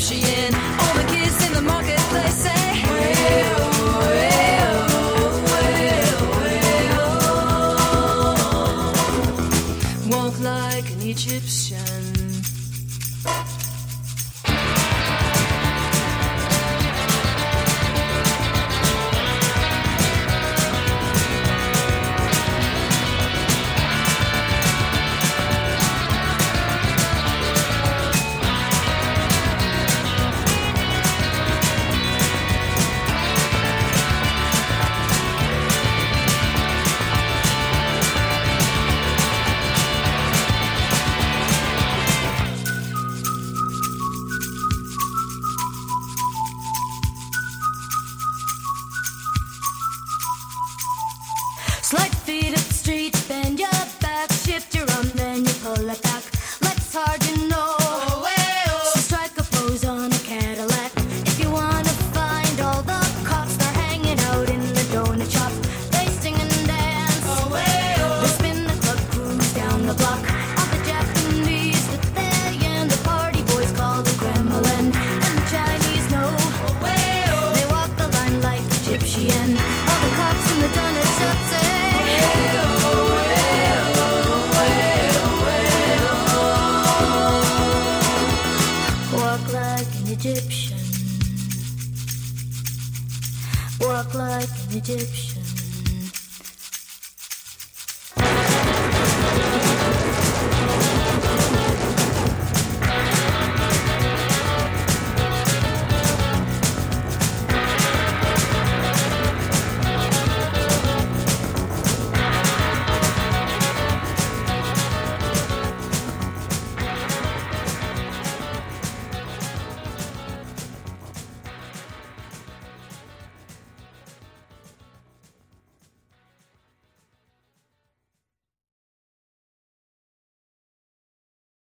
Egyptian. All the kids in the marketplace say, way-oh, way-oh, way-oh, way-oh. Walk like an Egyptian. Slight feet up the street, bend your back, shift your arm, then you pull it back. Life's hard, you know. So strike a pose on a Cadillac. If you wanna find all the cops, they're hanging out in the donut shop. They sing and dance. They spin the club, cruise down the block. All the Japanese that they and the party boys call the Kremlin. And the Chinese know. They walk the line like Egyptian. All the cops in the donut shop say, walk like an Egyptian. Walk like an Egyptian.